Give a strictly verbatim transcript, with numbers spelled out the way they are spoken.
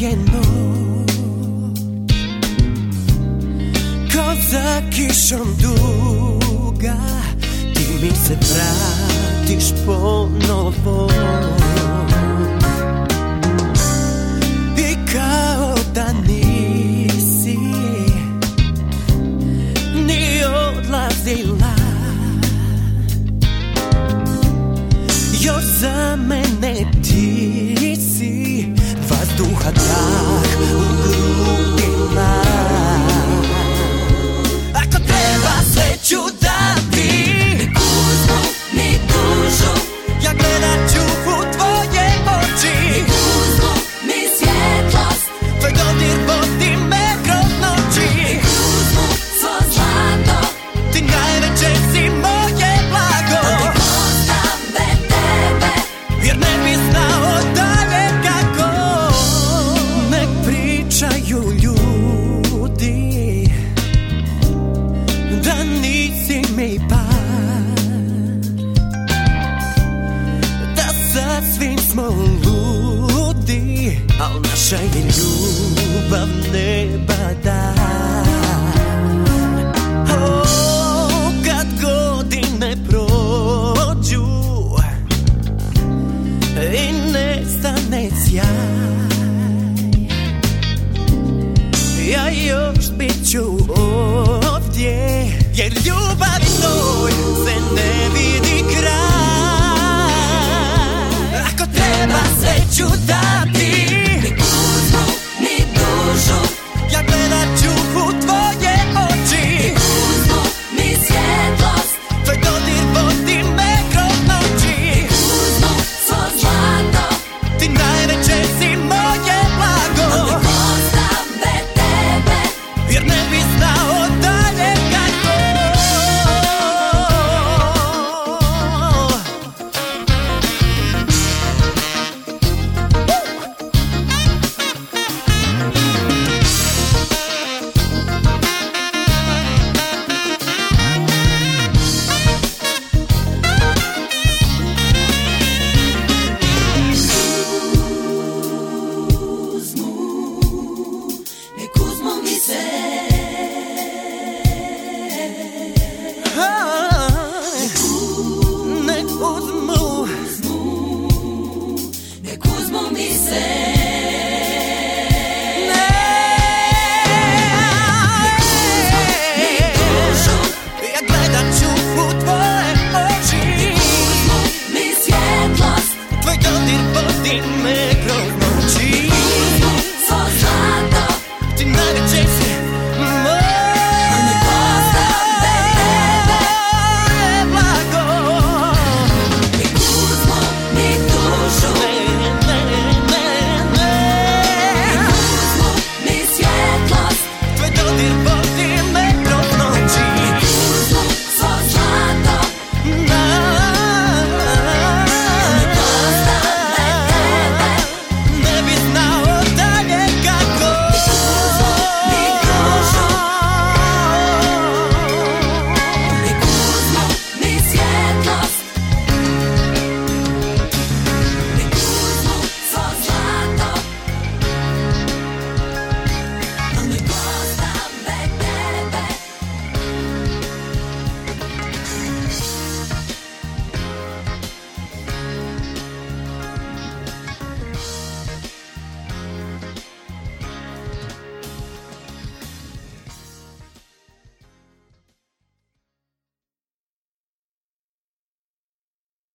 tajeno, ko za kišom duga, ti mi se vratiš ponovo. I kao da nisi ni odlazila, još za mene ti si vazduha dah u grudima. Ako treba sve ću dati, ni kuzmu, ni dušu, ja gledat ću u tvoje oči, ni kuzmu, ni svjetlost, tvoj dodir vodi me kroz noći, ni kuzmu, svo zlato, ti najveće si moje blago. Jer ne bi znao dalje kako. Nek pričaju ljudi da nisi mi par, da sa svim smo ludi, al naša je ljubav neba dar. Oh, kad godine prođu i nestane sjaj, ja još bit ću ovdje, jer ljubavi toj se ne vidi kraj. Ako treba sve ću dati, ni kuzmu, ni dušu, ja gledat ću u tvoje oči, ni kuzmu, ni svjetlost, tvoj dodir vodi me kroz noći, ni kuzmu, svo zlato, ti najveće si moje blago. Nek ostam bez tebe, jer ne bi znao dalje kako. Nek uzmu, nek uzmu mi se.